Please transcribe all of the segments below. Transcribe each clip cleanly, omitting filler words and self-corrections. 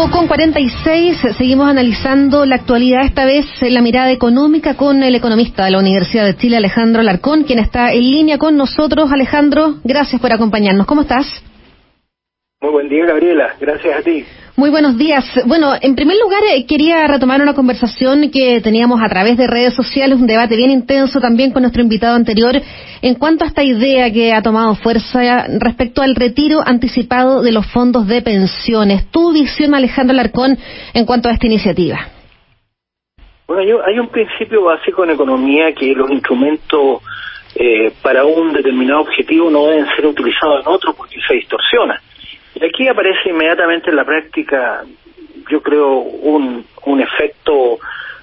2:46, seguimos analizando la actualidad, esta vez la mirada económica con el economista de la Universidad de Chile, Alejandro Alarcón, quien está en línea con nosotros. Alejandro, gracias por acompañarnos. ¿Cómo estás? Muy buen día, Gabriela. Gracias a ti. Muy buenos días. Bueno, en primer lugar quería retomar una conversación que teníamos a través de redes sociales, un debate bien intenso también con nuestro invitado anterior, en cuanto a esta idea que ha tomado fuerza respecto al retiro anticipado de los fondos de pensiones. Tu visión, Alejandro Alarcón, en cuanto a esta iniciativa. Bueno, hay un principio básico en economía que los instrumentos para un determinado objetivo no deben ser utilizados en otro porque se distorsiona. Y aquí aparece inmediatamente en la práctica, yo creo, un efecto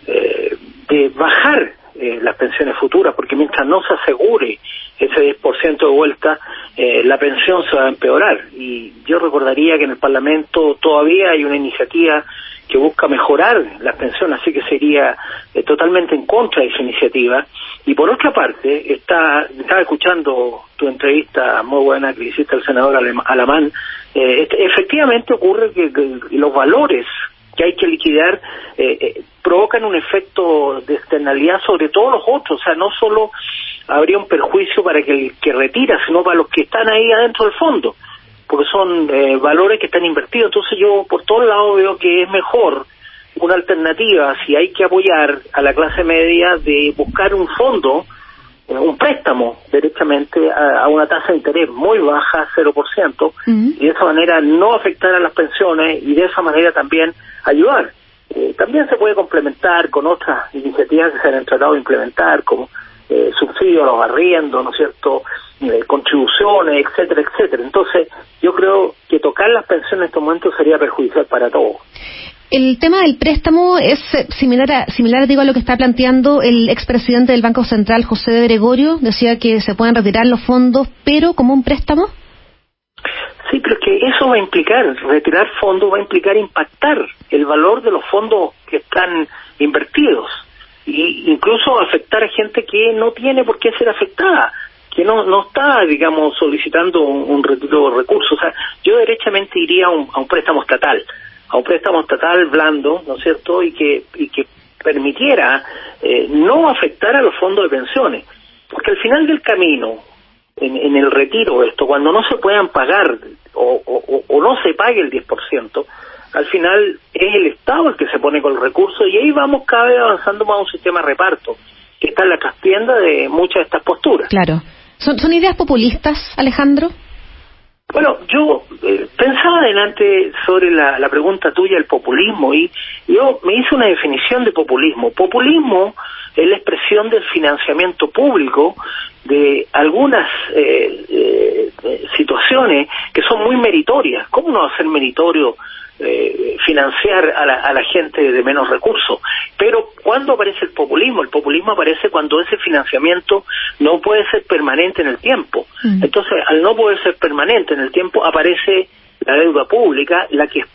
de bajar las pensiones futuras, porque mientras no se asegure ese 10% de vuelta, la pensión se va a empeorar. Y yo recordaría que en el Parlamento todavía hay una iniciativa que busca mejorar las pensiones, así que sería totalmente en contra de esa iniciativa. Y por otra parte, estaba escuchando tu entrevista muy buena que hiciste al senador Alamán. Efectivamente ocurre que los valores que hay que liquidar provocan un efecto de externalidad sobre todos los otros. O sea, no solo habría un perjuicio para el que retira, sino para los que están ahí adentro del fondo, porque son valores que están invertidos. Entonces yo por todos lados veo que es mejor una alternativa, si hay que apoyar a la clase media, de buscar un fondo, un préstamo directamente a una tasa de interés muy baja, 0%, y de esa manera no afectar a las pensiones y de esa manera también ayudar. También se puede complementar con otras iniciativas que se han tratado de implementar, como subsidio a los arriendos, ¿no es cierto?, contribuciones, etcétera, etcétera. Entonces, yo creo que tocar las pensiones en estos momentos sería perjudicial para todos. El tema del préstamo es similar a lo que está planteando el expresidente del Banco Central, José de Gregorio. Decía que se pueden retirar los fondos, pero como un préstamo. Sí, pero es que eso va a implicar, retirar fondos va a implicar impactar el valor de los fondos que están invertidos, y incluso afectar a gente que no tiene por qué ser afectada, que no está, digamos, solicitando un retiro de recursos. O sea, yo derechamente iría a un préstamo estatal, blando, ¿no es cierto?, y que permitiera no afectar a los fondos de pensiones, porque al final del camino, en el retiro cuando no se puedan pagar o no se pague el 10%, al final es el Estado el que se pone con los recursos, y ahí vamos cada vez avanzando más a un sistema de reparto, que está en la trastienda de muchas de estas posturas. Claro. ¿Son ideas populistas, Alejandro? Bueno, yo pensaba adelante sobre la pregunta tuya, el populismo, y yo me hice una definición de populismo. Populismo es la expresión del financiamiento público de algunas situaciones que son muy meritorias. ¿Cómo no va a ser meritorio financiar a la gente de menos recursos? Pero ¿cuándo aparece el populismo? El populismo aparece cuando ese financiamiento no puede ser permanente en el tiempo. Entonces, al no poder ser permanente en el tiempo, aparece la deuda pública, la que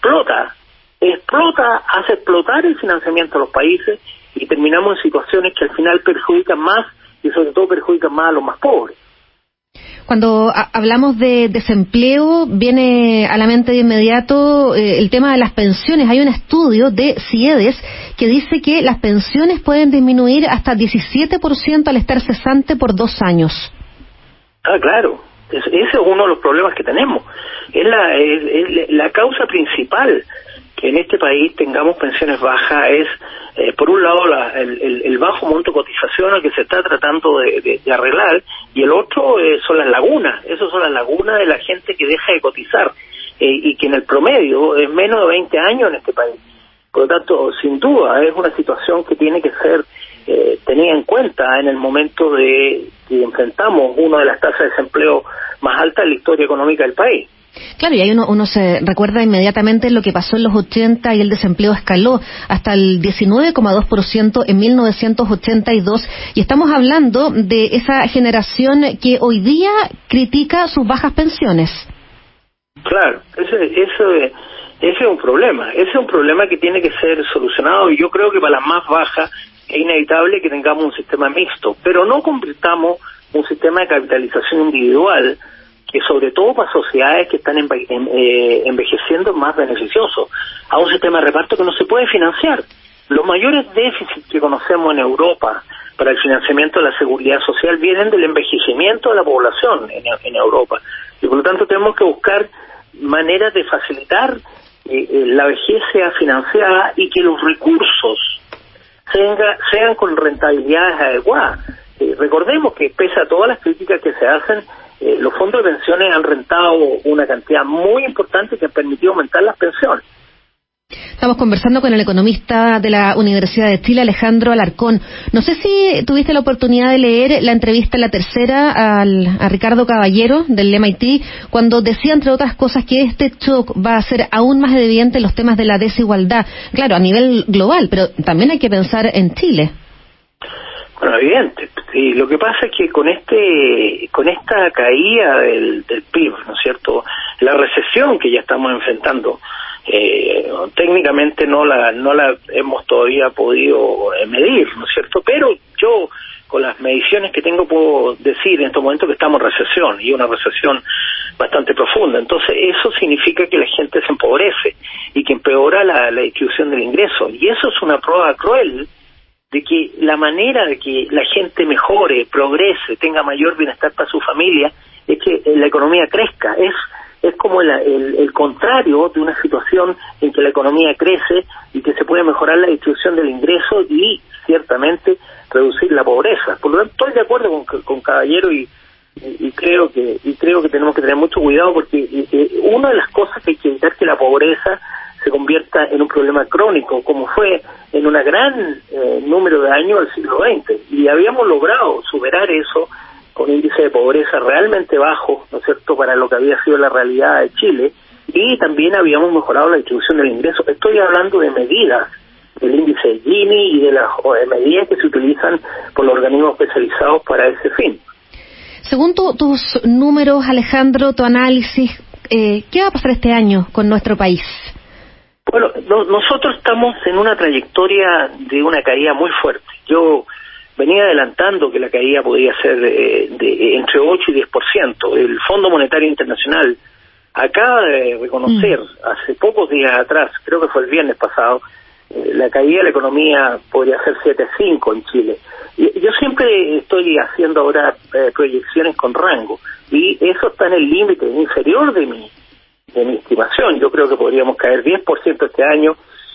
hace explotar el financiamiento de los países, y terminamos en situaciones que al final perjudican más, y sobre todo perjudican más a los más pobres. Cuando hablamos de desempleo, viene a la mente de inmediato el tema de las pensiones. Hay un estudio de CIEDES que dice que las pensiones pueden disminuir hasta 17% al estar cesante por 2 años. Ah, claro. Ese es uno de los problemas que tenemos. Es la causa principal que en este país tengamos pensiones bajas es, por un lado, el bajo monto de cotización al que se está tratando de arreglar, y el otro son las lagunas. Esas son las lagunas de la gente que deja de cotizar, y que en el promedio es menos de 20 años en este país. Por lo tanto, sin duda, es una situación que tiene que ser tenida en cuenta en el momento de que enfrentamos una de las tasas de desempleo más altas de la historia económica del país. Claro, y ahí uno se recuerda inmediatamente lo que pasó en los 80, y el desempleo escaló hasta el 19,2% en 1982, y estamos hablando de esa generación que hoy día critica sus bajas pensiones. Claro, ese es un problema, que tiene que ser solucionado, y yo creo que para las más bajas es inevitable que tengamos un sistema mixto, pero no convirtamos un sistema de capitalización individual que sobre todo para sociedades que están envejeciendo es más beneficioso. a un sistema de reparto que no se puede financiar. Los mayores déficits que conocemos en Europa para el financiamiento de la seguridad social vienen del envejecimiento de la población en Europa. Y por lo tanto tenemos que buscar maneras de facilitar la vejez sea financiada y que los recursos sean con rentabilidades adecuadas. Recordemos que pese a todas las críticas que se hacen, los fondos de pensiones han rentado una cantidad muy importante que ha permitido aumentar las pensiones. Estamos conversando con el economista de la Universidad de Chile, Alejandro Alarcón. No sé si tuviste la oportunidad de leer la entrevista en La Tercera a Ricardo Caballero del MIT, cuando decía, entre otras cosas, que este shock va a hacer aún más evidente los temas de la desigualdad. Claro, a nivel global, pero también hay que pensar en Chile. Bueno, evidente. Sí, lo que pasa es que con esta caída del PIB, ¿no es cierto?, la recesión que ya estamos enfrentando, técnicamente no la hemos todavía podido medir, ¿no es cierto? Pero yo, con las mediciones que tengo, puedo decir en estos momentos que estamos en recesión, y una recesión bastante profunda. Entonces, eso significa que la gente se empobrece y que empeora la distribución del ingreso. Y eso es una prueba cruel de que la manera de que la gente mejore, progrese, tenga mayor bienestar para su familia, es que la economía crezca. Es como el contrario de una situación en que la economía crece y que se puede mejorar la distribución del ingreso y ciertamente reducir la pobreza. Por lo tanto, estoy de acuerdo con Caballero y creo que tenemos que tener mucho cuidado, porque una de las cosas que hay que evitar es que la pobreza se convierta en un problema crónico, como fue en un gran número de años del siglo XX, y habíamos logrado superar eso con índice de pobreza realmente bajo, ¿no es cierto?, para lo que había sido la realidad de Chile, y también habíamos mejorado la distribución del ingreso. Estoy hablando de medidas del índice de Gini y de las medidas que se utilizan por los organismos especializados para ese fin. Según tus números, Alejandro, tu análisis, ¿qué va a pasar este año con nuestro país? Bueno, nosotros estamos en una trayectoria de una caída muy fuerte. Yo venía adelantando que la caída podía ser de entre 8 y 10%. El Fondo Monetario Internacional acaba de reconocer hace pocos días atrás, creo que fue el viernes pasado, la caída de la economía podría ser 7,5 en Chile. Y yo siempre estoy haciendo ahora proyecciones con rango, y eso está en el límite inferior de mi estimación. Yo creo que podríamos caer 10% este año,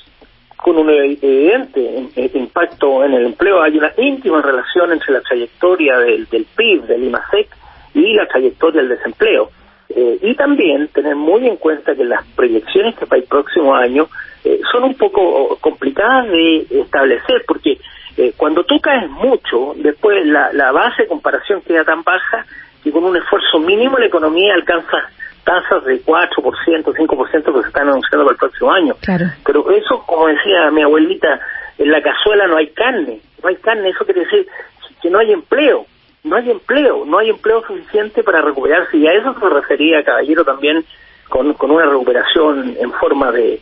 con un evidente impacto en el empleo. Hay una íntima relación entre la trayectoria del PIB, del IMASEC, y la trayectoria del desempleo. Y también tener muy en cuenta que las proyecciones que para el próximo año son un poco complicadas de establecer, porque cuando tú caes mucho, después la base de comparación queda tan baja que con un esfuerzo mínimo la economía alcanza tasas de 4%, 5% que se están anunciando para el próximo año. Claro. Pero eso, como decía mi abuelita, en la cazuela no hay carne. Eso quiere decir que no hay empleo. No hay empleo suficiente para recuperarse, y a eso se refería Caballero también con una recuperación en forma de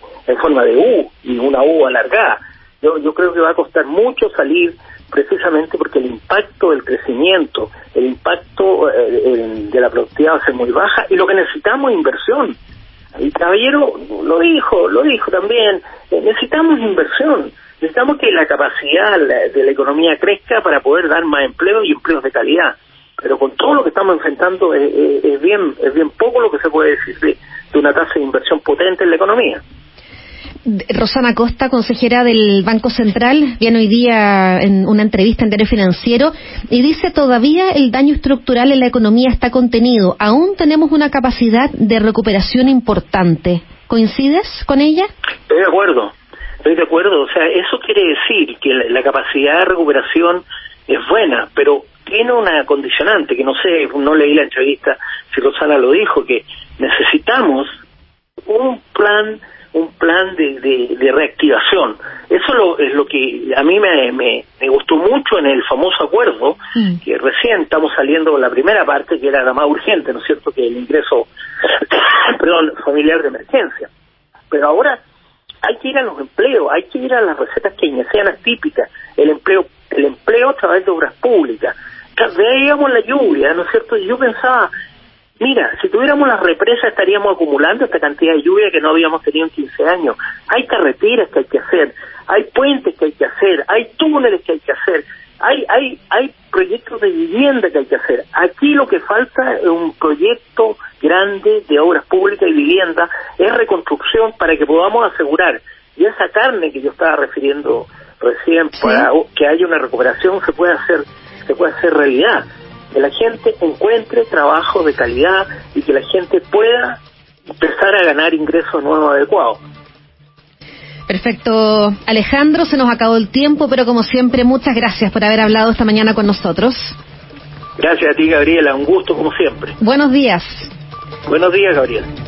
U, y una U alargada. Yo creo que va a costar mucho salir, precisamente porque el impacto del crecimiento, el impacto de la productividad va a ser muy baja, y lo que necesitamos es inversión. Y Caballero lo dijo también, necesitamos inversión. Necesitamos que la capacidad de la economía crezca para poder dar más empleo y empleos de calidad. Pero con todo lo que estamos enfrentando es bien poco lo que se puede decir de una tasa de inversión potente en la economía. Rosana Costa, consejera del Banco Central, viene hoy día en una entrevista en Diario Financiero y dice: todavía el daño estructural en la economía está contenido, aún tenemos una capacidad de recuperación importante. ¿Coincides con ella? Estoy de acuerdo, o sea, eso quiere decir que la capacidad de recuperación es buena, pero tiene una condicionante, que no leí la entrevista si Rosana lo dijo, que necesitamos un plan de reactivación. Eso es lo que a mí me gustó mucho en el famoso acuerdo, que recién estamos saliendo la primera parte, que era la más urgente, ¿no es cierto?, que el ingreso familiar de emergencia. Pero ahora hay que ir a los empleos, hay que ir a las recetas keynesianas típicas, el empleo a través de obras públicas. Veíamos la lluvia, ¿no es cierto? Y yo pensaba, Mira, si tuviéramos las represas estaríamos acumulando esta cantidad de lluvia que no habíamos tenido en 15 años. Hay carreteras que hay que hacer, hay puentes que hay que hacer, hay túneles que hay que hacer, hay proyectos de vivienda que hay que hacer. Aquí lo que falta es un proyecto grande de obras públicas y vivienda, es reconstrucción para que podamos asegurar, y esa carne que yo estaba refiriendo recién, para que haya una recuperación, se puede hacer realidad. Que la gente encuentre trabajo de calidad y que la gente pueda empezar a ganar ingresos nuevos adecuados. Perfecto, Alejandro, se nos acabó el tiempo, pero como siempre, muchas gracias por haber hablado esta mañana con nosotros. Gracias a ti, Gabriela, un gusto como siempre. Buenos días. Buenos días, Gabriela.